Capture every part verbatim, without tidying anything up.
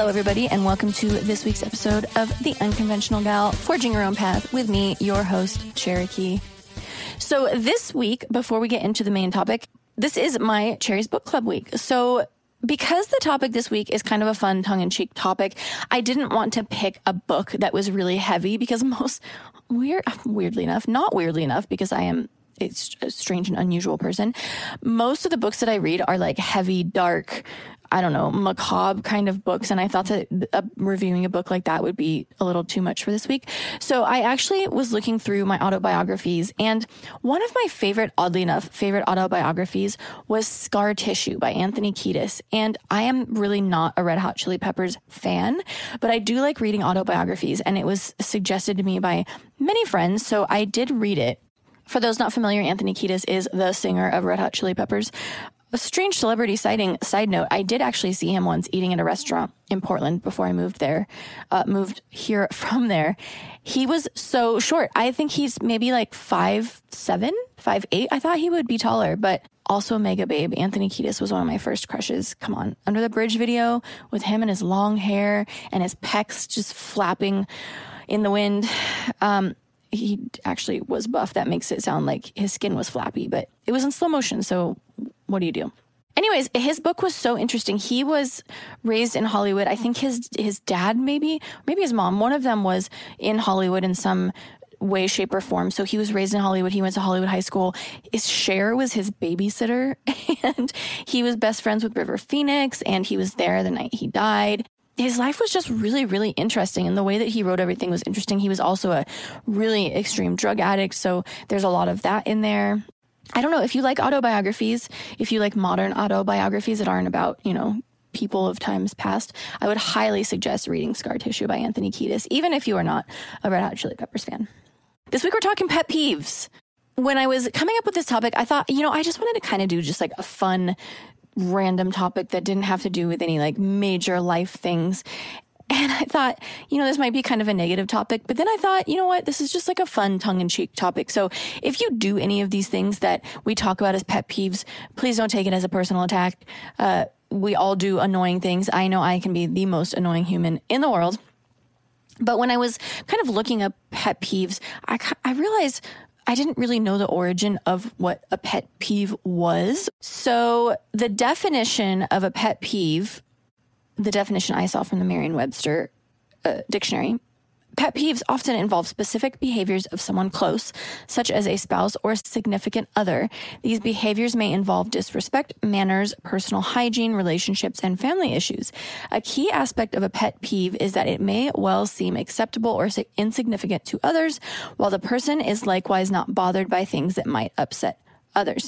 Hello, everybody, and welcome to this week's episode of The Unconventional Gal, Forging Your Own Path with me, your host, Cherokee. So this week, before we get into the main topic, this is my Cherry's Book Club week. So because the topic this week is kind of a fun tongue-in-cheek topic, I didn't want to pick a book that was really heavy because most, weird, weirdly enough, not weirdly enough, because I am it's a strange and unusual person. Most of the books that I read are like heavy, dark, I don't know, macabre kind of books. And I thought that uh, reviewing a book like that would be a little too much for this week. So I actually was looking through my autobiographies, and one of my favorite, oddly enough, favorite autobiographies was Scar Tissue by Anthony Kiedis. And I am really not a Red Hot Chili Peppers fan, but I do like reading autobiographies, and it was suggested to me by many friends. So I did read it. For those not familiar, Anthony Kiedis is the singer of Red Hot Chili Peppers. A strange celebrity sighting. Side note, I did actually see him once eating at a restaurant in Portland before I moved there, uh, moved here from there. He was so short. I think he's maybe like five, seven, five, eight. I thought he would be taller, but also mega babe. Anthony Kiedis was one of my first crushes. Come on. Under the Bridge video with him and his long hair and his pecs just flapping in the wind. Um, He actually was buff. That makes it sound like his skin was flappy, but it was in slow motion. So what do you do? Anyways, his book was so interesting. He was raised in Hollywood. I think his his dad, maybe, maybe his mom, one of them was in Hollywood in some way, shape, or form. So he was raised in Hollywood. He went to Hollywood High School. His Cher was his babysitter, and he was best friends with River Phoenix, and he was there the night he died. His life was just really, really interesting. And the way that he wrote everything was interesting. He was also a really extreme drug addict. So there's a lot of that in there. I don't know if you like autobiographies, if you like modern autobiographies that aren't about, you know, people of times past, I would highly suggest reading Scar Tissue by Anthony Kiedis, even if you are not a Red Hot Chili Peppers fan. This week we're talking pet peeves. When I was coming up with this topic, I thought, you know, I just wanted to kind of do just like a fun random topic that didn't have to do with any like major life things. And I thought, you know, this might be kind of a negative topic, but then I thought, you know what, this is just like a fun tongue-in-cheek topic. So if you do any of these things that we talk about as pet peeves, please don't take it as a personal attack. Uh, we all do annoying things. I know I can be the most annoying human in the world. But when I was kind of looking up pet peeves, I, I realized I didn't really know the origin of what a pet peeve was. So the definition of a pet peeve, the definition I saw from the Merriam-Webster uh, dictionary, pet peeves often involve specific behaviors of someone close, such as a spouse or significant other. These behaviors may involve disrespect, manners, personal hygiene, relationships, and family issues. A key aspect of a pet peeve is that it may well seem acceptable or insignificant to others, while the person is likewise not bothered by things that might upset others.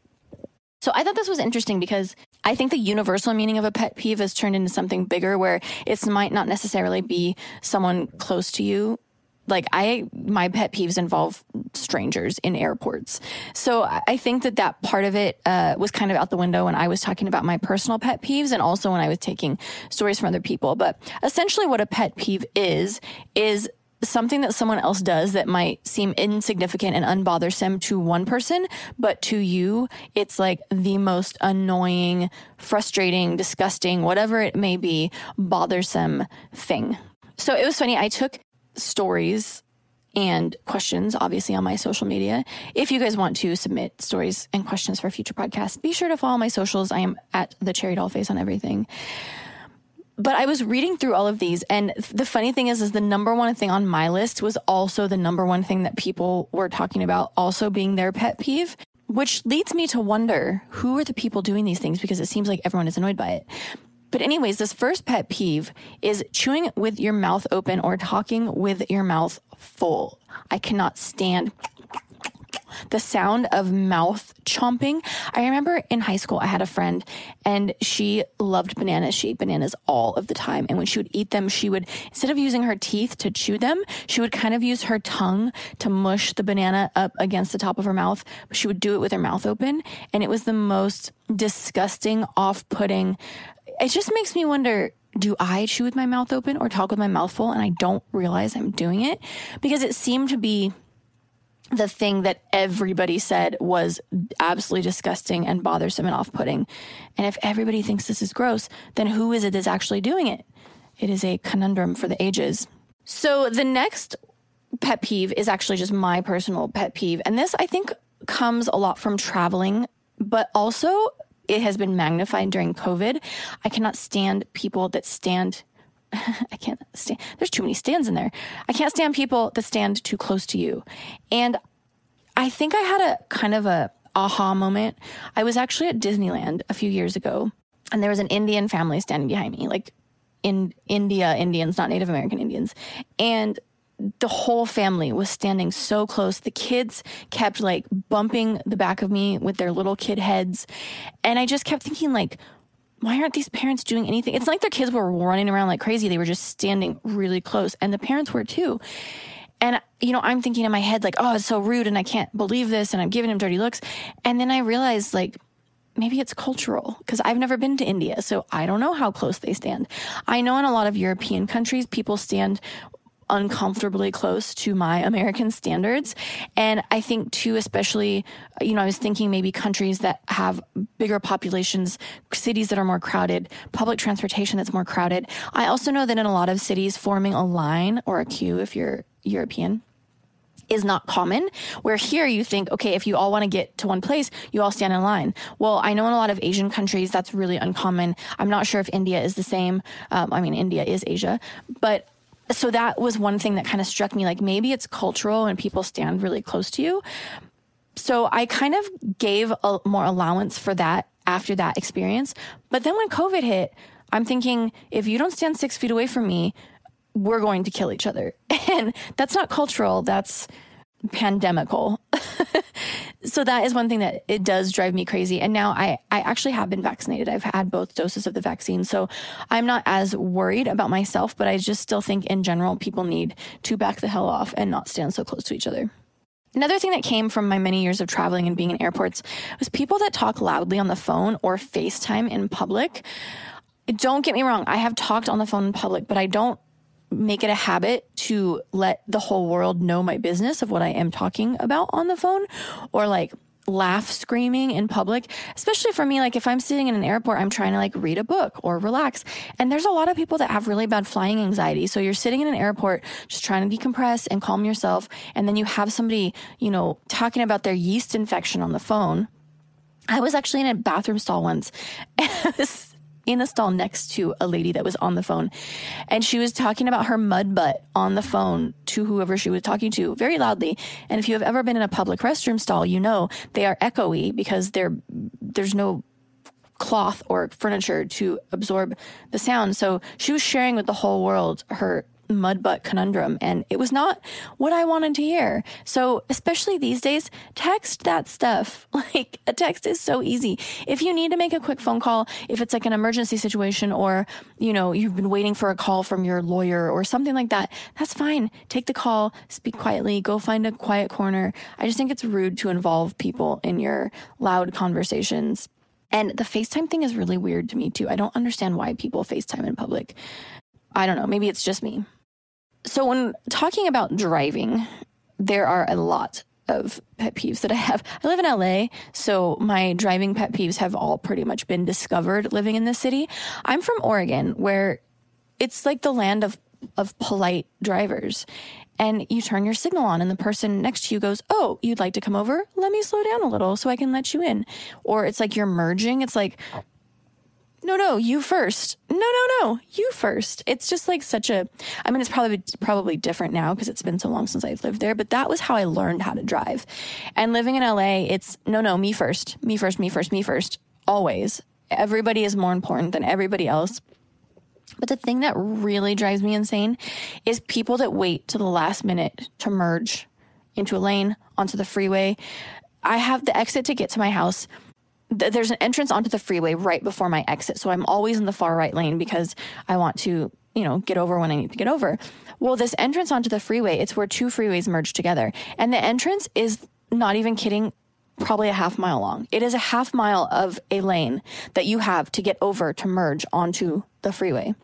So I thought this was interesting because I think the universal meaning of a pet peeve has turned into something bigger where it might not necessarily be someone close to you. Like I, my pet peeves involve strangers in airports. So I think that that part of it uh, was kind of out the window when I was talking about my personal pet peeves and also when I was taking stories from other people. But essentially what a pet peeve is, is something that someone else does that might seem insignificant and unbothersome to one person, but to you, it's like the most annoying, frustrating, disgusting, whatever it may be, bothersome thing. So it was funny. I took stories and questions, obviously, on my social media. If you guys want to submit stories and questions for future podcasts, be sure to follow my socials. I am at the Cherry Doll Face on everything. But I was reading through all of these, and the funny thing is, is the number one thing on my list was also the number one thing that people were talking about also being their pet peeve, which leads me to wonder, who are the people doing these things? Because it seems like everyone is annoyed by it. But anyways, this first pet peeve is chewing with your mouth open or talking with your mouth full. I cannot stand the sound of mouth chomping. I remember in high school, I had a friend and she loved bananas. She ate bananas all of the time. And when she would eat them, she would, instead of using her teeth to chew them, she would kind of use her tongue to mush the banana up against the top of her mouth. But she would do it with her mouth open. And it was the most disgusting, off-putting. It just makes me wonder, do I chew with my mouth open or talk with my mouth full and I don't realize I'm doing it? Because it seemed to be the thing that everybody said was absolutely disgusting and bothersome and off-putting. And if everybody thinks this is gross, then who is it that's actually doing it? it is a conundrum for the ages. So the next pet peeve is actually just my personal pet peeve. And this, I think, comes a lot from traveling, but also it has been magnified during COVID. I cannot stand people that stand I can't stand, there's too many stands in there. I can't stand people that stand too close to you. And I think I had a kind of a aha moment. I was actually at Disneyland a few years ago, and there was an Indian family standing behind me, like in India Indians, not Native American Indians. And the whole family was standing so close. The kids kept like bumping the back of me with their little kid heads. And I just kept thinking, like, why aren't these parents doing anything? It's like their kids were running around like crazy. They were just standing really close, and the parents were too. And, you know, I'm thinking in my head, like, oh, it's so rude and I can't believe this, and I'm giving him dirty looks. And then I realized, like, maybe it's cultural, because I've never been to India, so I don't know how close they stand. I know in a lot of European countries, people stand uncomfortably close to my American standards. And I think too, especially, you know, I was thinking maybe countries that have bigger populations, cities that are more crowded, public transportation that's more crowded. I also know that in a lot of cities, forming a line or a queue, if you're European, is not common, where here you think, okay, if you all want to get to one place, you all stand in line. Well, I know in a lot of Asian countries, that's really uncommon. I'm not sure if India is the same. Um, I mean, India is Asia, but so that was one thing that kind of struck me, like maybe it's cultural and people stand really close to you. So I kind of gave a, more allowance for that after that experience. But then when COVID hit, I'm thinking, if you don't stand six feet away from me, we're going to kill each other. And that's not cultural, that's pandemical. So that is one thing that it does drive me crazy. And now I, I actually have been vaccinated. I've had both doses of the vaccine. So I'm not as worried about myself, but I just still think in general, people need to back the hell off and not stand so close to each other. Another thing that came from my many years of traveling and being in airports was people that talk loudly on the phone or FaceTime in public. Don't get me wrong. I have talked on the phone in public, but I don't make it a habit to let the whole world know my business of what I am talking about on the phone, or like laugh screaming in public. Especially for me, like if I'm sitting in an airport, I'm trying to like read a book or relax. And there's a lot of people that have really bad flying anxiety. So you're sitting in an airport just trying to decompress and calm yourself. And then you have somebody, you know, talking about their yeast infection on the phone. I was actually in a bathroom stall once. And I was in a stall next to a lady that was on the phone, and she was talking about her mud butt on the phone to whoever she was talking to very loudly. And if you have ever been in a public restroom stall, you know they are echoey because they're, there's no cloth or furniture to absorb the sound. So she was sharing with the whole world her mud butt conundrum, and it was not what I wanted to hear. So especially these days, text that stuff. Like a text is so easy. If you need to make a quick phone call, if it's like an emergency situation, or, you know, you've been waiting for a call from your lawyer or something like that, that's fine. Take the call, speak quietly, go find a quiet corner. I just think it's rude to involve people in your loud conversations. And the FaceTime thing is really weird to me too. I don't understand why people FaceTime in public. I don't know. Maybe it's just me. So when talking about driving, there are a lot of pet peeves that I have. I live in L A, so my driving pet peeves have all pretty much been discovered living in this city. I'm from Oregon, where it's like the land of, of polite drivers. And you turn your signal on and the person next to you goes, oh, you'd like to come over? Let me slow down a little so I can let you in. Or it's like you're merging. It's like, no, no, you first. No, no, no, you first. It's just like such a, I mean, it's probably probably different now because it's been so long since I've lived there, but that was how I learned how to drive. And living in L A, it's no, no, me first, me first, me first, me first, always. Everybody is more important than everybody else. But the thing that really drives me insane is people that wait to the last minute to merge into a lane onto the freeway. I have the exit to get to my house. There's an entrance onto the freeway right before my exit. So I'm always in the far right lane because I want to, you know, get over when I need to get over. Well, this entrance onto the freeway, it's where two freeways merge together. And the entrance is, not even kidding, probably a half mile long. It is a half mile of a lane that you have to get over to merge onto the freeway.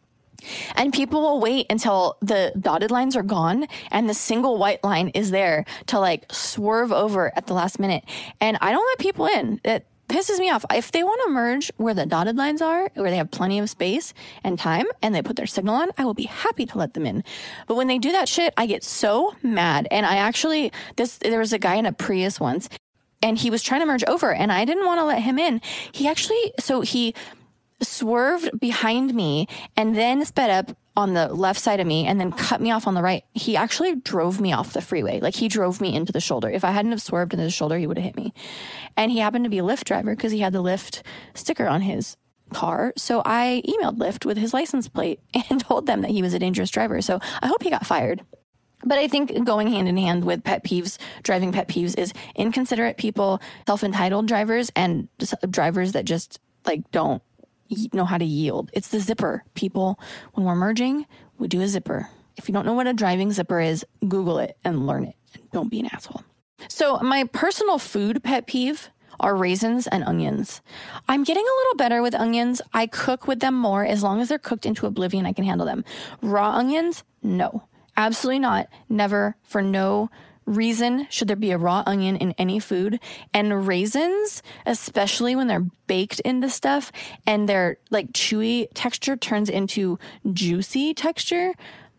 And people will wait until the dotted lines are gone and the single white line is there to like swerve over at the last minute. And I don't let people in. It, pisses me off. If they want to merge where the dotted lines are, where they have plenty of space and time, and they put their signal on, I will be happy to let them in. But when they do that shit, I get so mad. And I actually, this there was a guy in a Prius once, and he was trying to merge over, and I didn't want to let him in. He actually, so he swerved behind me and then sped up on the left side of me and then cut me off on the right. He actually drove me off the freeway. Like, he drove me into the shoulder. If I hadn't have swerved into the shoulder, he would have hit me. And he happened to be a Lyft driver because he had the Lyft sticker on his car. So I emailed Lyft with his license plate and told them that he was a dangerous driver. So I hope he got fired. But I think going hand in hand with pet peeves, driving pet peeves, is inconsiderate people, self-entitled drivers, and drivers that just like don't know how to yield. It's the zipper. People, when we're merging, we do a zipper. If you don't know what a driving zipper is, Google it and learn it. Don't be an asshole. So my personal food pet peeve are raisins and onions. I'm getting a little better with onions. I cook with them more. As long as they're cooked into oblivion, I can handle them. Raw onions? No. Absolutely not. Never. For no reason should there be a raw onion in any food. And raisins, especially when they're baked into stuff and their like chewy texture turns into juicy texture,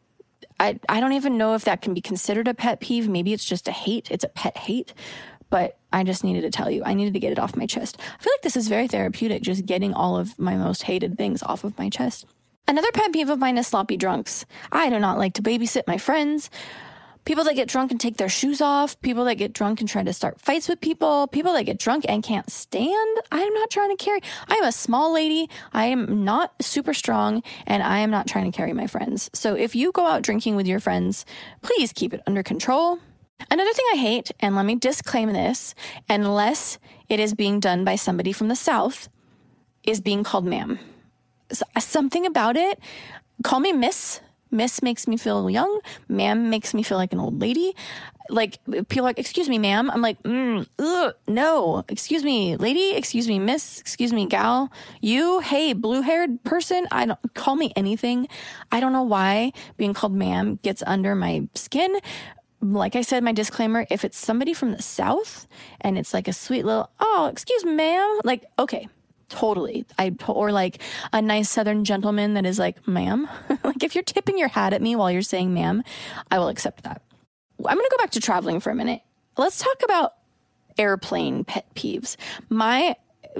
I I don't even know if that can be considered a pet peeve. Maybe it's just a hate. It's a pet hate. But I just needed to tell you. I needed to get it off my chest. I feel like this is very therapeutic, just getting all of my most hated things off of my chest. Another pet peeve of mine is sloppy drunks. I do not like to babysit my friends. People that get drunk and take their shoes off, people that get drunk and try to start fights with people, people that get drunk and can't stand. I'm not trying to carry. I am a small lady. I am not super strong, and I am not trying to carry my friends. So if you go out drinking with your friends, please keep it under control. Another thing I hate, and let me disclaim this, unless it is being done by somebody from the South, is being called ma'am. So, something about it, call me miss. Miss makes me feel young. Ma'am makes me feel like an old lady. Like, people are like, excuse me, ma'am. I'm like, mm, ugh, no. Excuse me, lady. Excuse me, miss. Excuse me, gal. You, hey, blue-haired person. I don't, call me anything. I don't know why being called ma'am gets under my skin. Like I said, my disclaimer, if it's somebody from the South and it's like a sweet little, oh, excuse me, ma'am. Like, okay. Totally. I, or like a nice Southern gentleman that is like, ma'am. Like, if you're tipping your hat at me while you're saying ma'am, I will accept that. I'm going to go back to traveling for a minute. Let's talk about airplane pet peeves. My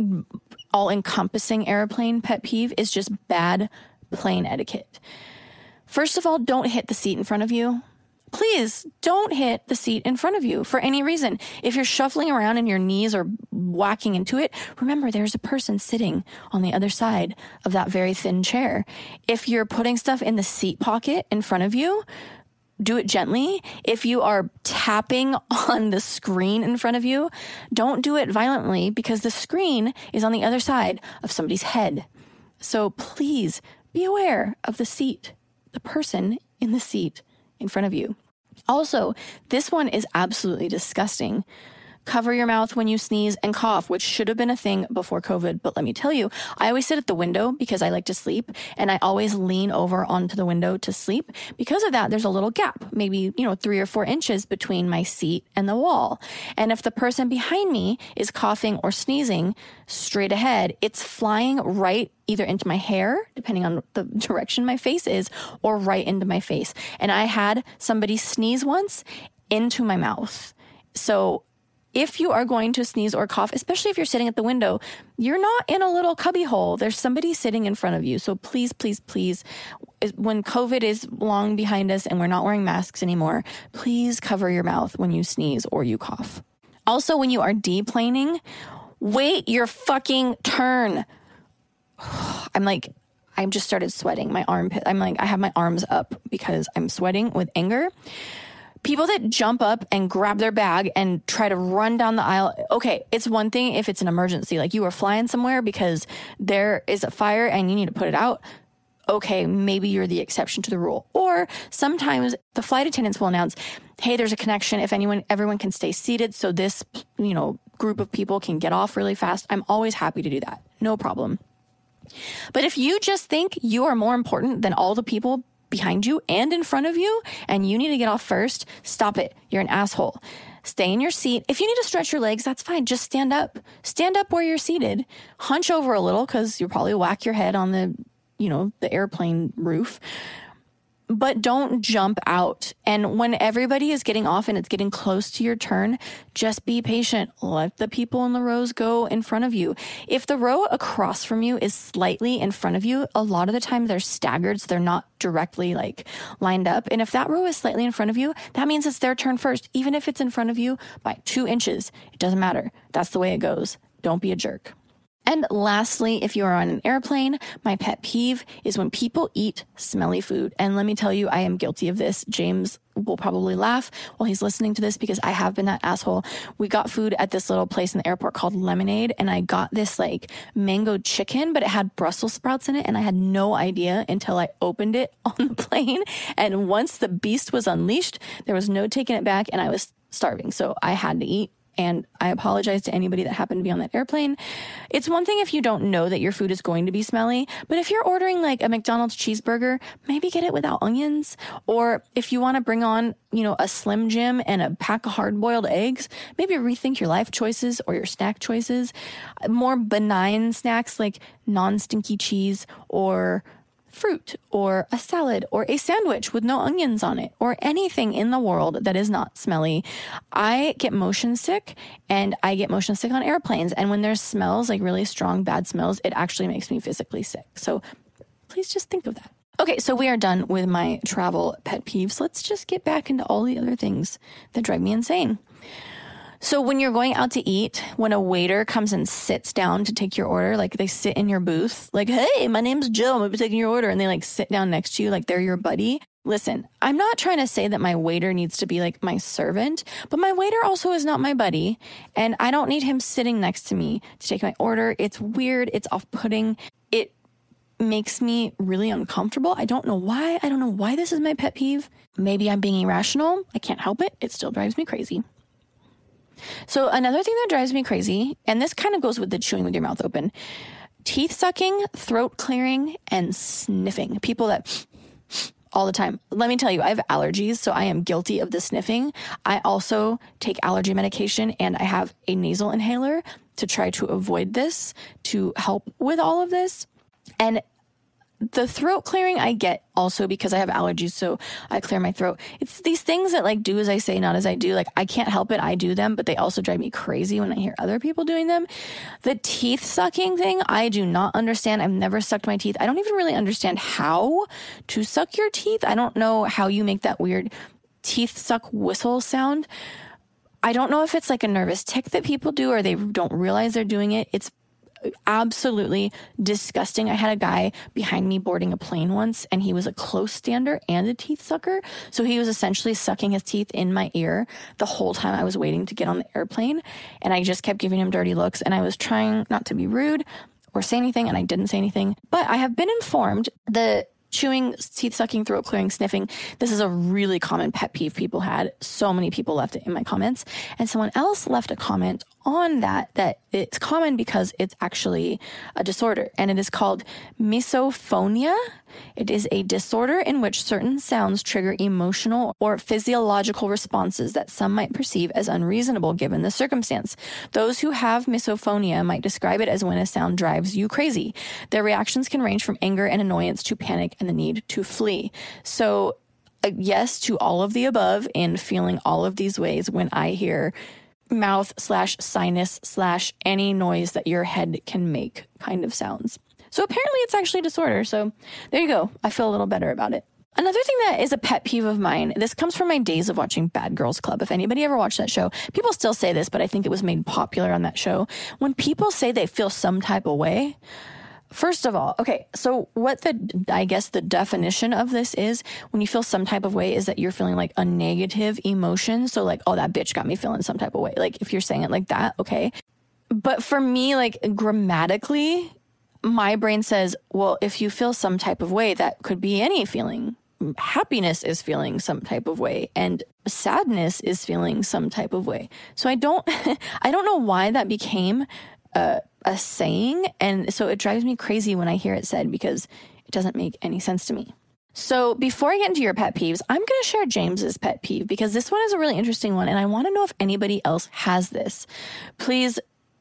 all-encompassing airplane pet peeve is just bad plane etiquette. First of all, don't hit the seat in front of you. Please don't hit the seat in front of you for any reason. If you're shuffling around and your knees are whacking into it, remember there's a person sitting on the other side of that very thin chair. If you're putting stuff in the seat pocket in front of you, do it gently. If you are tapping on the screen in front of you, don't do it violently because the screen is on the other side of somebody's head. So please be aware of the seat, the person in the seat in front of you. Also, this one is absolutely disgusting. Cover your mouth when you sneeze and cough, which should have been a thing before COVID. But let me tell you, I always sit at the window because I like to sleep, and I always lean over onto the window to sleep. Because of that, there's a little gap, maybe, you know, three or four inches between my seat and the wall. And if the person behind me is coughing or sneezing straight ahead, it's flying right either into my hair, depending on the direction my face is, or right into my face. And I had somebody sneeze once into my mouth. So if you are going to sneeze or cough, especially if you're sitting at the window, you're not in a little cubby hole. There's somebody sitting in front of you. So please, please, please, when COVID is long behind us and we're not wearing masks anymore, please cover your mouth when you sneeze or you cough. Also, when you are deplaning, wait your fucking turn. I'm like, I've just started sweating. My armpit, I'm like, I have my arms up because I'm sweating with anger. People that jump up and grab their bag and try to run down the aisle. Okay, it's one thing if it's an emergency, like you are flying somewhere because there is a fire and you need to put it out. Okay, maybe you're the exception to the rule. Or sometimes the flight attendants will announce, hey, there's a connection. If anyone, everyone can stay seated so this, you know, group of people can get off really fast. I'm always happy to do that. No problem. But if you just think you are more important than all the people behind you and in front of you, and you need to get off first, stop it. You're an asshole. stay in your seat. If you need to stretch your legs, that's fine. Just stand up. Stand up where you're seated. Hunch over a little because you'll probably whack your head on the, you know, the airplane roof. But don't jump out. And when everybody is getting off and it's getting close to your turn, just be patient. Let the people in the rows go in front of you. If the row across from you is slightly in front of you, a lot of the time they're staggered, so they're not directly like lined up. And if that row is slightly in front of you, that means it's their turn first. Even if it's in front of you by two inches, it doesn't matter. That's the way it goes. Don't be a jerk. And lastly, if you are on an airplane, my pet peeve is when people eat smelly food. And let me tell you, I am guilty of this. James will probably laugh while he's listening to this because I have been that asshole. We got food at this little place in the airport called Lemonade, and I got this like mango chicken, but it had Brussels sprouts in it, and I had no idea until I opened it on the plane. And once the beast was unleashed, there was no taking it back, and I was starving, so I had to eat. And I apologize to anybody that happened to be on that airplane. It's one thing if you don't know that your food is going to be smelly, but if you're ordering like a McDonald's cheeseburger, maybe get it without onions. Or if you want to bring on, you know, a Slim Jim and a pack of hard-boiled eggs, maybe rethink your life choices or your snack choices. More benign snacks like non-stinky cheese or fruit or a salad or a sandwich with no onions on it or anything in the world that is not smelly. I get motion sick and I get motion sick on airplanes. And when there's smells, like really strong, bad smells, it actually makes me physically sick. So please just think of that. Okay, so we are done with my travel pet peeves. Let's just get back into all the other things that drive me insane. So when you're going out to eat, when a waiter comes and sits down to take your order, like they sit in your booth, like, hey, my name's Jill, I'm going to be taking your order. And they like sit down next to you like they're your buddy. Listen, I'm not trying to say that my waiter needs to be like my servant, but my waiter also is not my buddy. And I don't need him sitting next to me to take my order. It's weird. It's off-putting. It makes me really uncomfortable. I don't know why. I don't know why this is my pet peeve. Maybe I'm being irrational. I can't help it. It still drives me crazy. So another thing that drives me crazy, and this kind of goes with the chewing with your mouth open, teeth sucking, throat clearing, and sniffing. People that all the time. Let me tell you, I have allergies, so I am guilty of the sniffing. I also take allergy medication, and I have a nasal inhaler to try to avoid this, to help with all of this. And the throat clearing I get also because I have allergies, so I clear my throat. It's these things that like do as I say, not as I do. Like I can't help it. I do them, but they also drive me crazy when I hear other people doing them. The teeth sucking thing, I do not understand. I've never sucked my teeth. I don't even really understand how to suck your teeth. I don't know how you make that weird teeth suck whistle sound. I don't know if it's like a nervous tick that people do or they don't realize they're doing it. It's absolutely disgusting. I had a guy behind me boarding a plane once, and he was a close stander and a teeth sucker. So he was essentially sucking his teeth in my ear the whole time I was waiting to get on the airplane. And I just kept giving him dirty looks, and I was trying not to be rude or say anything, and I didn't say anything. But I have been informed the chewing, teeth sucking, throat clearing, sniffing. This is a really common pet peeve people had. So many people left it in my comments. And someone else left a comment on that, that it's common because it's actually a disorder. And it is called misophonia. It is a disorder in which certain sounds trigger emotional or physiological responses that some might perceive as unreasonable given the circumstance. Those who have misophonia might describe it as when a sound drives you crazy. Their reactions can range from anger and annoyance to panic and the need to flee. So uh, yes to all of the above and feeling all of these ways when I hear mouth slash sinus slash any noise that your head can make kind of sounds. So apparently it's actually a disorder. So there you go. I feel a little better about it. Another thing that is a pet peeve of mine, this comes from my days of watching Bad Girls Club. If anybody ever watched that show, people still say this, but I think it was made popular on that show. When people say they feel some type of way, first of all, okay, so what the, I guess the definition of this is, when you feel some type of way is that you're feeling like a negative emotion. So like, oh, that bitch got me feeling some type of way. Like if you're saying it like that, okay. But for me, like grammatically, my brain says, well, if you feel some type of way, that could be any feeling. Happiness is feeling some type of way, and sadness is feeling some type of way. So I don't, I don't know why that became a, a saying. And so it drives me crazy when I hear it said, because it doesn't make any sense to me. So before I get into your pet peeves, I'm going to share James's pet peeve because this one is a really interesting one. And I want to know if anybody else has this. Please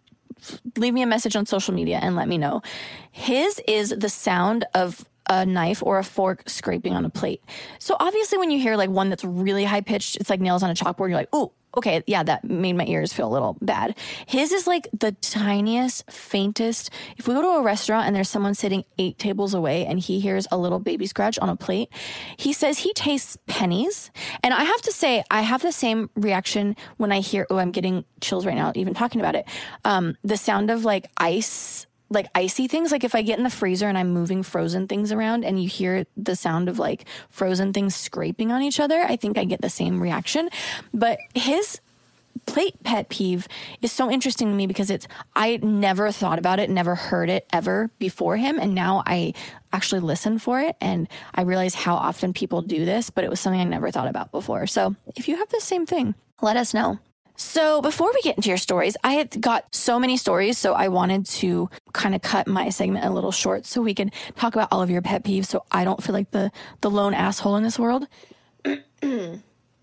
leave me a message on social media and let me know. His is the sound of a knife or a fork scraping on a plate. So obviously when you hear like one that's really high pitched, it's like nails on a chalkboard. You're like, oh, okay, yeah, that made my ears feel a little bad. His is like the tiniest, faintest. If we go to a restaurant and there's someone sitting eight tables away and he hears a little baby scratch on a plate, he says he tastes pennies. And I have to say, I have the same reaction when I hear, oh, I'm getting chills right now, even talking about it. Um, the sound of like ice, like icy things. Like if I get in the freezer and I'm moving frozen things around and you hear the sound of like frozen things scraping on each other, I think I get the same reaction. But his plate pet peeve is so interesting to me because it's, I never thought about it, never heard it ever before him. And now I actually listen for it and I realize how often people do this, but it was something I never thought about before. So if you have the same thing, let us know. So before we get into your stories, I had got so many stories, so I wanted to kind of cut my segment a little short so we can talk about all of your pet peeves so I don't feel like the, the lone asshole in this world. Here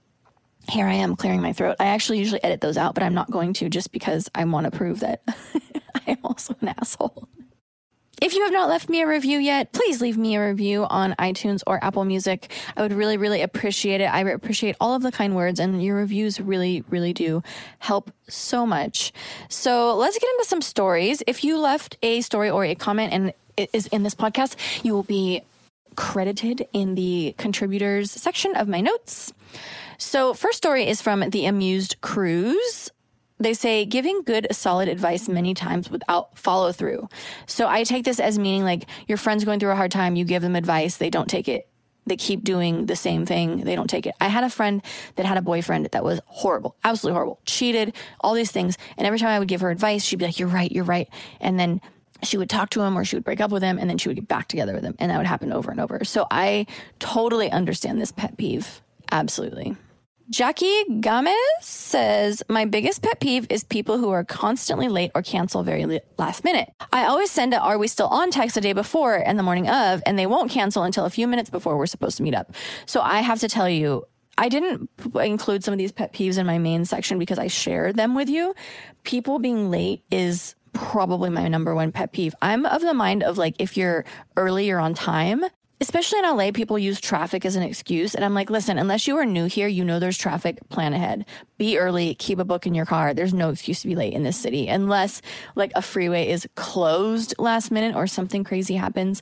I am clearing my throat. I actually usually edit those out, but I'm not going to just because I want to prove that I am also an asshole. If you have not left me a review yet, please leave me a review on iTunes or Apple Music. I would really, really appreciate it. I appreciate all of the kind words, and your reviews really, really do help so much. So let's get into some stories. If you left a story or a comment and it is in this podcast, you will be credited in the contributors section of my notes. So first story is from The Amused Cruise. They say giving good, solid advice many times without follow through. So I take this as meaning like your friend's going through a hard time. You give them advice. They don't take it. They keep doing the same thing. They don't take it. I had a friend that had a boyfriend that was horrible, absolutely horrible, cheated, all these things. And every time I would give her advice, she'd be like, you're right, you're right. And then she would talk to him or she would break up with him and then she would get back together with him. And that would happen over and over. So I totally understand this pet peeve. Absolutely. Jackie Gomez says, my biggest pet peeve is people who are constantly late or cancel very last minute. I always send a are we still on text the day before and the morning of, and they won't cancel until a few minutes before we're supposed to meet up. So I have to tell you, I didn't include some of these pet peeves in my main section because I shared them with you. People being late is probably my number one pet peeve. I'm of the mind of like, if you're early, you're on time. Especially in L A, people use traffic as an excuse. And I'm like, listen, unless you are new here, you know there's traffic, plan ahead. Be early, keep a book in your car. There's no excuse to be late in this city unless like a freeway is closed last minute or something crazy happens.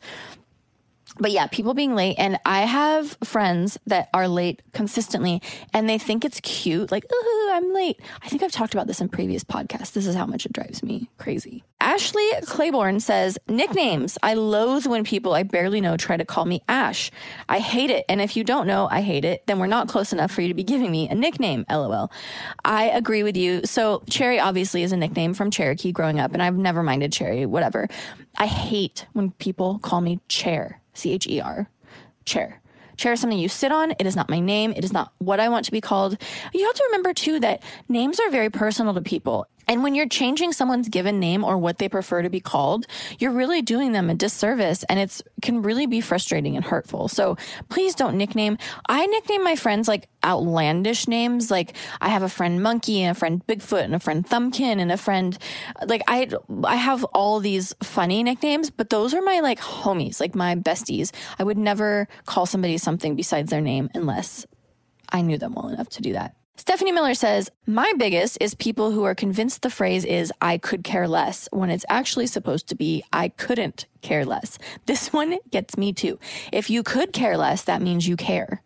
But yeah, people being late. And I have friends that are late consistently and they think it's cute. Like, ooh, I'm late. I think I've talked about this in previous podcasts. This is how much it drives me crazy. Ashley Claiborne says, nicknames. I loathe when people I barely know try to call me Ash. I hate it. And if you don't know I hate it, then we're not close enough for you to be giving me a nickname. LOL. I agree with you. So Cherry obviously is a nickname from Cherokee growing up, and I've never minded Cherry, whatever. I hate when people call me Chair. C H E R. Chair. Chair is something you sit on. It is not my name. It is not what I want to be called. You have to remember, too, that names are very personal to people. And when you're changing someone's given name or what they prefer to be called, you're really doing them a disservice, and it's can really be frustrating and hurtful. So please don't nickname. I nickname my friends like outlandish names. Like I have a friend Monkey and a friend Bigfoot and a friend Thumbkin and a friend like I I have all these funny nicknames, but those are my like homies, like my besties. I would never call somebody something besides their name unless I knew them well enough to do that. Stephanie Miller says, my biggest is people who are convinced the phrase is I could care less when it's actually supposed to be I couldn't care less. This one gets me too. If you could care less, that means you care.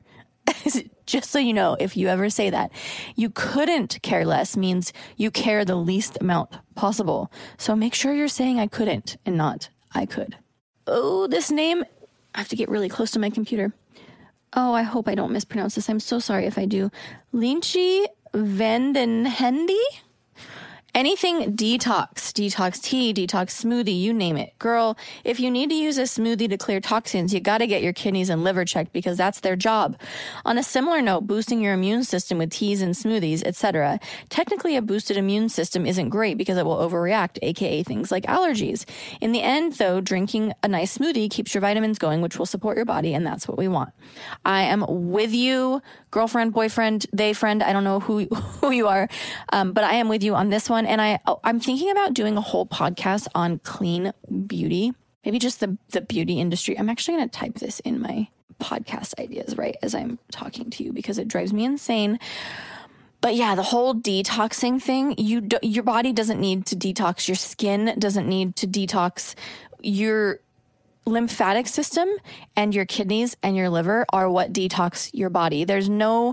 Just so you know, if you ever say that, you couldn't care less means you care the least amount possible. So make sure you're saying I couldn't and not I could. Oh, this name, I have to get really close to my computer. Oh, I hope I don't mispronounce this. I'm so sorry if I do. Lynchy Vandenhendy. Anything detox, detox tea, detox smoothie, you name it. Girl, if you need to use a smoothie to clear toxins, you got to get your kidneys and liver checked because that's their job. On a similar note, boosting your immune system with teas and smoothies, et cetera. Technically, a boosted immune system isn't great because it will overreact, aka things like allergies. In the end, though, drinking a nice smoothie keeps your vitamins going, which will support your body, and that's what we want. I am with you, girlfriend, boyfriend, they friend, I don't know who, who you are, um, but I am with you on this one. And I, I'm thinking about doing a whole podcast on clean beauty, maybe just the, the beauty industry. I'm actually going to type this in my podcast ideas right as I'm talking to you because it drives me insane. But yeah, the whole detoxing thing, you do, your body doesn't need to detox. Your skin doesn't need to detox. Your lymphatic system and your kidneys and your liver are what detox your body. There's no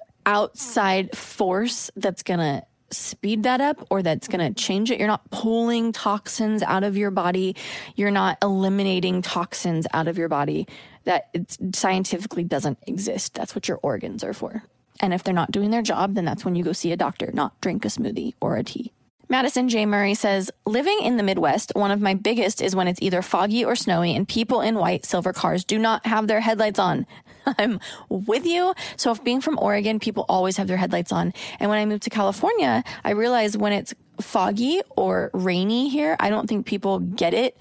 outside force that's going to speed that up or that's going to change it. You're not pulling toxins out of your body. You're not eliminating toxins out of your body. That it scientifically doesn't exist. That's what your organs are for. And if they're not doing their job, then that's when you go see a doctor, not drink a smoothie or a tea. Madison J. Murray says, living in the Midwest, one of my biggest is when it's either foggy or snowy and people in white silver cars do not have their headlights on. I'm with you. So if being from Oregon, people always have their headlights on. And when I moved to California, I realized when it's foggy or rainy here, I don't think people get it.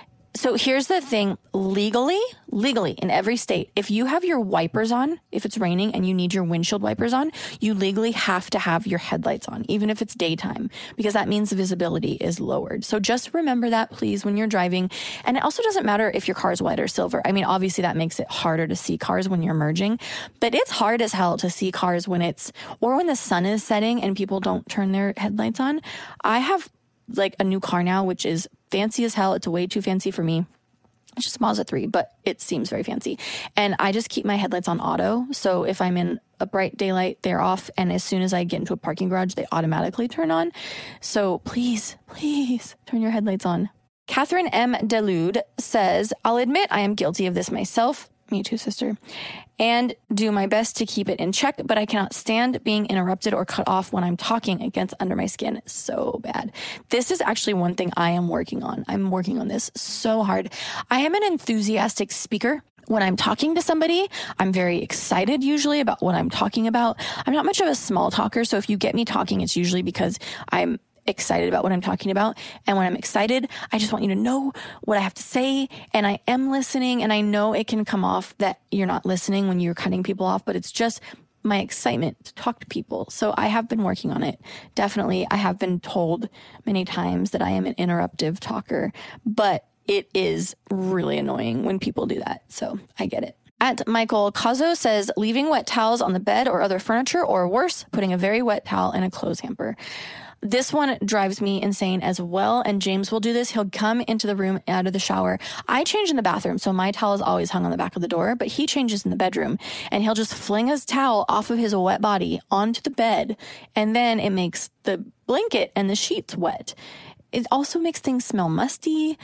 So here's the thing, legally, legally in every state, if you have your wipers on, if it's raining and you need your windshield wipers on, you legally have to have your headlights on, even if it's daytime, because that means the visibility is lowered. So just remember that, please, when you're driving. And it also doesn't matter if your car is white or silver. I mean, obviously that makes it harder to see cars when you're merging, but it's hard as hell to see cars when it's, or when the sun is setting and people don't turn their headlights on. I have like a new car now, which is fancy as hell. It's way too fancy for me. It's just a Mazda three, but it seems very fancy. And I just keep my headlights on auto. So if I'm in a bright daylight, they're off. And as soon as I get into a parking garage, they automatically turn on. So please, please turn your headlights on. Catherine M. Delude says, I'll admit I am guilty of this myself. Me too, sister. And do my best to keep it in check, but I cannot stand being interrupted or cut off when I'm talking. It gets under my skin so bad. This is actually one thing I am working on. I'm working on this so hard. I am an enthusiastic speaker. When I'm talking to somebody, I'm very excited usually about what I'm talking about. I'm not much of a small talker, so if you get me talking, it's usually because I'm excited about what I'm talking about. And when I'm excited, I just want you to know what I have to say. And I am listening. And I know it can come off that you're not listening when you're cutting people off, but it's just my excitement to talk to people. So I have been working on it. Definitely. I have been told many times that I am an interruptive talker, but it is really annoying when people do that. So I get it. At Michael Cazo says, leaving wet towels on the bed or other furniture, or worse, putting a very wet towel in a clothes hamper. This one drives me insane as well. And James will do this. He'll come into the room out of the shower. I change in the bathroom, so my towel is always hung on the back of the door, but he changes in the bedroom and he'll just fling his towel off of his wet body onto the bed. And then it makes the blanket and the sheets wet. It also makes things smell musty.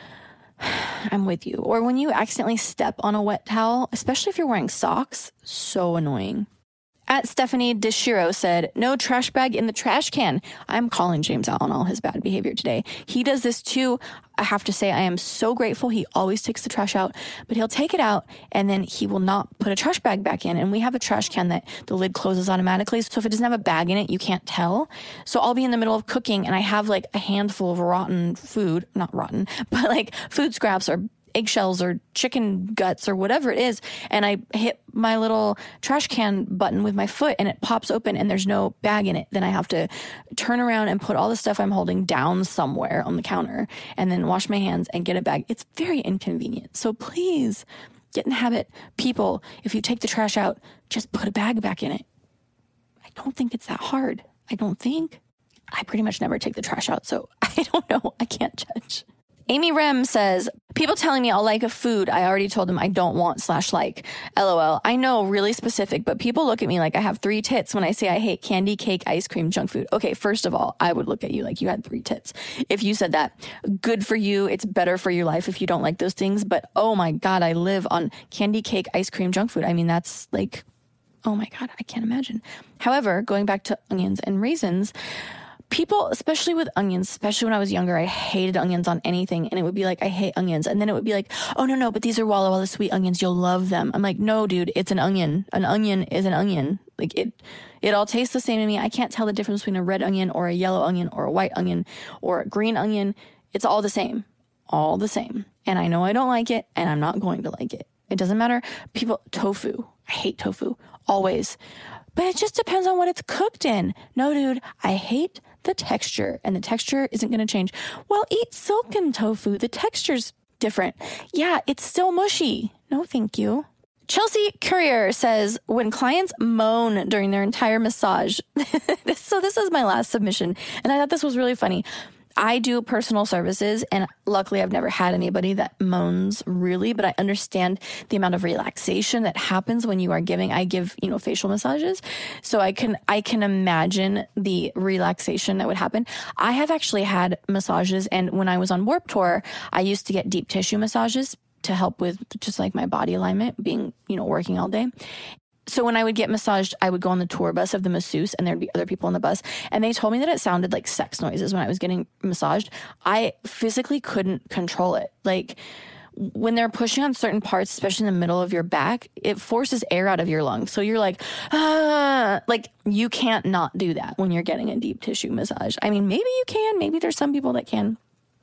I'm with you. Or when you accidentally step on a wet towel, especially if you're wearing socks, so annoying. At Stephanie DeShiro said, no trash bag in the trash can. I'm calling James out on all his bad behavior today. He does this too. I have to say, I am so grateful. He always takes the trash out, but he'll take it out and then he will not put a trash bag back in. And we have a trash can that the lid closes automatically. So if it doesn't have a bag in it, you can't tell. So I'll be in the middle of cooking and I have like a handful of rotten food, not rotten, but like food scraps or eggshells or chicken guts or whatever it is. And I hit my little trash can button with my foot and it pops open and there's no bag in it. Then I have to turn around and put all the stuff I'm holding down somewhere on the counter and then wash my hands and get a bag. It's very inconvenient. So please get in the habit. People, if you take the trash out, just put a bag back in it. I don't think it's that hard. I don't think. I pretty much never take the trash out. So I don't know. I can't judge. Amy Rem says, people telling me I'll like a food I already told them I don't want slash like. LOL. I know, really specific, but people look at me like I have three tits when I say I hate candy, cake, ice cream, junk food. Okay, first of all, I would look at you like you had three tits. If you said that, good for you. It's better for your life if you don't like those things. But oh my God, I live on candy, cake, ice cream, junk food. I mean, that's like, oh my God, I can't imagine. However, going back to onions and raisins, people, especially with onions, especially when I was younger, I hated onions on anything. And it would be like, I hate onions. And then it would be like, oh, no, no, but these are Walla Walla sweet onions. You'll love them. I'm like, no, dude, it's an onion. An onion is an onion. Like it, it all tastes the same to me. I can't tell the difference between a red onion or a yellow onion or a white onion or a green onion. It's all the same, all the same. And I know I don't like it and I'm not going to like it. It doesn't matter. People, tofu. I hate tofu. Always. But it just depends on what it's cooked in. No, dude, I hate the texture, and the texture isn't going to change. Well, eat silken tofu. The texture's different. Yeah, it's still mushy. No, thank you. Chelsea Courier says, when clients moan during their entire massage. So this is my last submission, and I thought this was really funny. I do personal services, and luckily I've never had anybody that moans really, but I understand the amount of relaxation that happens when you are giving, I give, you know, facial massages. So I can, I can imagine the relaxation that would happen. I have actually had massages, and when I was on Warped Tour, I used to get deep tissue massages to help with just like my body alignment, being, you know, working all day. So when I would get massaged, I would go on the tour bus of the masseuse, and there'd be other people on the bus. And they told me that it sounded like sex noises when I was getting massaged. I physically couldn't control it. Like when they're pushing on certain parts, especially in the middle of your back, it forces air out of your lungs. So you're like, ah, like you can't not do that when you're getting a deep tissue massage. I mean, maybe you can, maybe there's some people that can.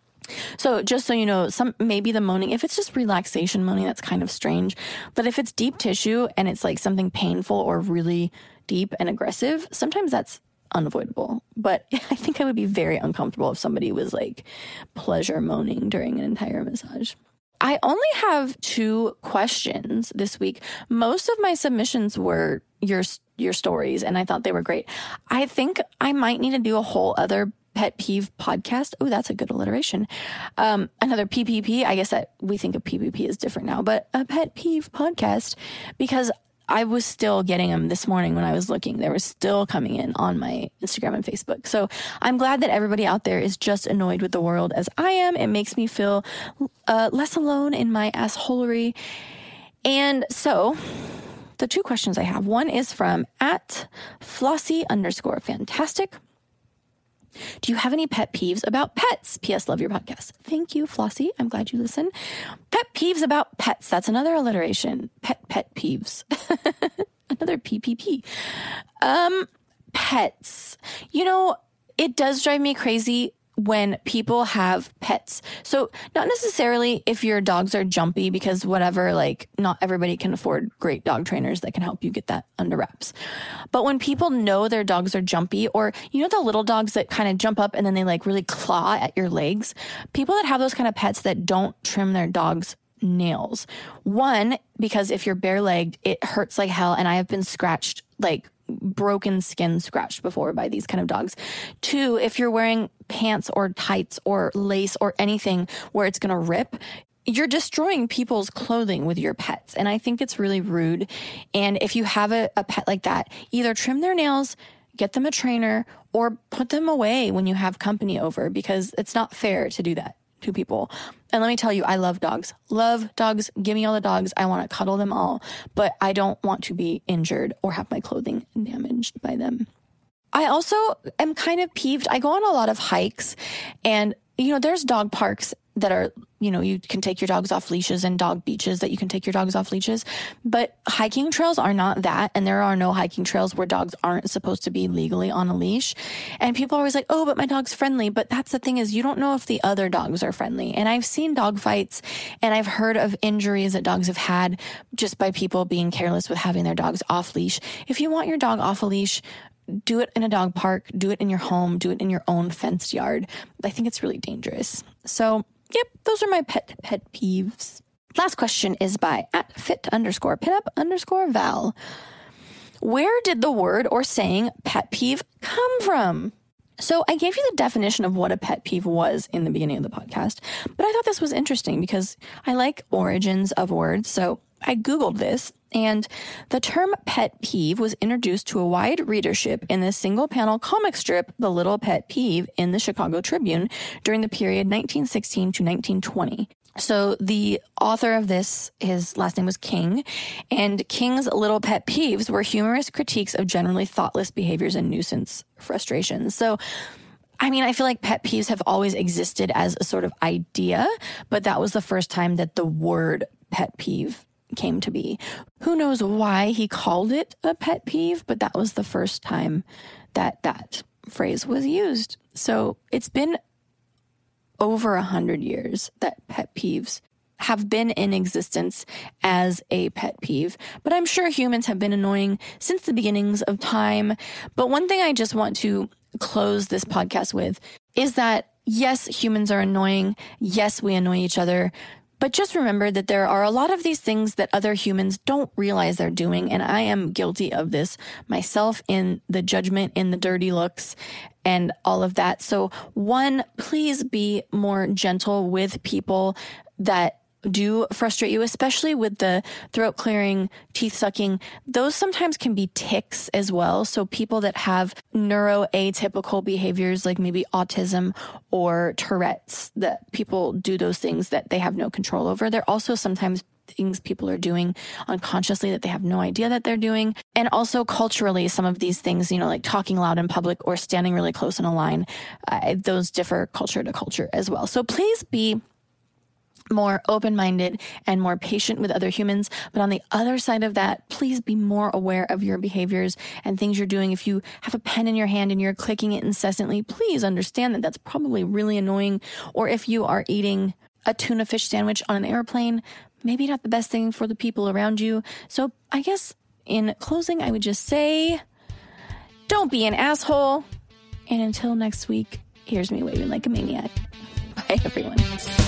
So just so you know, some maybe the moaning, if it's just relaxation moaning, that's kind of strange. But if it's deep tissue and it's like something painful or really deep and aggressive, sometimes that's unavoidable. But I think I would be very uncomfortable if somebody was like pleasure moaning during an entire massage. I only have two questions this week. Most of my submissions were your your stories, and I thought they were great. I think I might need to do a whole other pet peeve podcast. Oh, that's a good alliteration. Um, another P P P. I guess that we think of P P P as different now, but a pet peeve podcast, because I was still getting them this morning when I was looking. They were still coming in on my Instagram and Facebook. So I'm glad that everybody out there is just annoyed with the world as I am. It makes me feel uh, less alone in my assholery. And so the two questions I have, one is from at Flossie underscore fantastic. Do you have any pet peeves about pets? P S. Love your podcast. Thank you, Flossie. I'm glad you listen. Pet peeves about pets. That's another alliteration. Pet, pet peeves. Another P P P. Um, pets. You know, it does drive me crazy when people have pets. So not necessarily if your dogs are jumpy, because whatever, like not everybody can afford great dog trainers that can help you get that under wraps. But when people know their dogs are jumpy, or you know the little dogs that kind of jump up and then they like really claw at your legs, people that have those kind of pets that don't trim their dogs' nails. One, because if you're bare-legged, it hurts like hell, and I have been scratched, like broken skin scratched before by these kind of dogs. Two, if you're wearing pants or tights or lace or anything where it's going to rip, you're destroying people's clothing with your pets. And I think it's really rude. And if you have a, a pet like that, either trim their nails, get them a trainer, or put them away when you have company over, because it's not fair to do that to people. And let me tell you, I love dogs. Love dogs. Give me all the dogs. I want to cuddle them all, but I don't want to be injured or have my clothing damaged by them. I also am kind of peeved. I go on a lot of hikes, and, you know, there's dog parks that are, you know, you can take your dogs off leashes, and dog beaches that you can take your dogs off leashes. But hiking trails are not that. And there are no hiking trails where dogs aren't supposed to be legally on a leash. And people are always like, oh, but my dog's friendly. But that's the thing, is you don't know if the other dogs are friendly. And I've seen dog fights, and I've heard of injuries that dogs have had just by people being careless with having their dogs off leash. If you want your dog off a leash, do it in a dog park, do it in your home, do it in your own fenced yard. I think it's really dangerous. So, yep, those are my pet pet peeves. Last question is by at fit underscore pinup underscore val. Where did the word or saying pet peeve come from? So I gave you the definition of what a pet peeve was in the beginning of the podcast, but I thought this was interesting because I like origins of words. So I Googled this, and the term pet peeve was introduced to a wide readership in the single-panel comic strip, The Little Pet Peeve, in the Chicago Tribune during the period nineteen sixteen to nineteen twenty. So the author of this, his last name was King, and King's little pet peeves were humorous critiques of generally thoughtless behaviors and nuisance frustrations. So I mean, I feel like pet peeves have always existed as a sort of idea, but that was the first time that the word pet peeve came to be. Who knows why he called it a pet peeve, but that was the first time that that phrase was used. So it's been over a hundred years that pet peeves have been in existence as a pet peeve, but I'm sure humans have been annoying since the beginnings of time. But one thing I just want to close this podcast with is that yes, humans are annoying. Yes, we annoy each other. But just remember that there are a lot of these things that other humans don't realize they're doing. And I am guilty of this myself, in the judgment, in the dirty looks, and all of that. So one, please be more gentle with people that do frustrate you, especially with the throat clearing, teeth sucking. Those sometimes can be tics as well. So people that have neuroatypical behaviors, like maybe autism or Tourette's, that people do those things that they have no control over. They're also sometimes things people are doing unconsciously that they have no idea that they're doing. And also culturally, some of these things, you know, like talking loud in public or standing really close in a line, uh, those differ culture to culture as well. So please be more open-minded and more patient with other humans. But on the other side of that, please be more aware of your behaviors and things you're doing. If you have a pen in your hand and you're clicking it incessantly, please understand that that's probably really annoying. Or if you are eating a tuna fish sandwich on an airplane, maybe not the best thing for the people around you. So I guess in closing, I would just say, don't be an asshole. And until next week, here's me waving like a maniac. Bye, everyone.